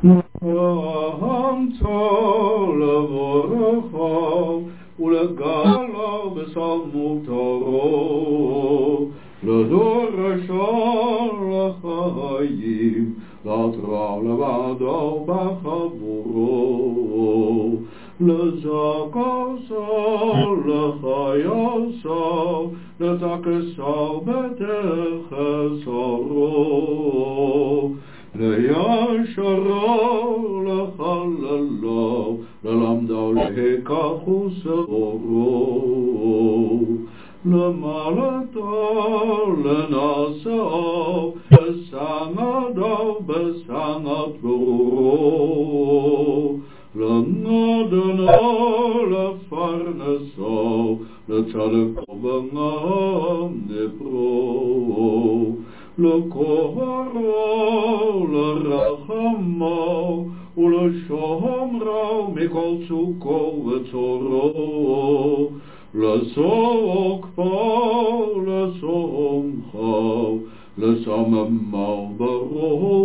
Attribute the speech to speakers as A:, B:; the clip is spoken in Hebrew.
A: ואהמתו לבורכו ולגלו בשלמותו לדור ראשון לחיים להתרע לבדו בחבורו לזקסו לחייסו לתקסו בתחסרו לישרו לחללו ללמדו להיקח וסורו למעלתו לנשאו בסנדו בסנד ברורו לנדנו לפרנסו לצדקו בנם נפרו לקוהרו לרחמו ולשומרו מכל צוקו וצורו לסוקפו לסומכו לסממו ברור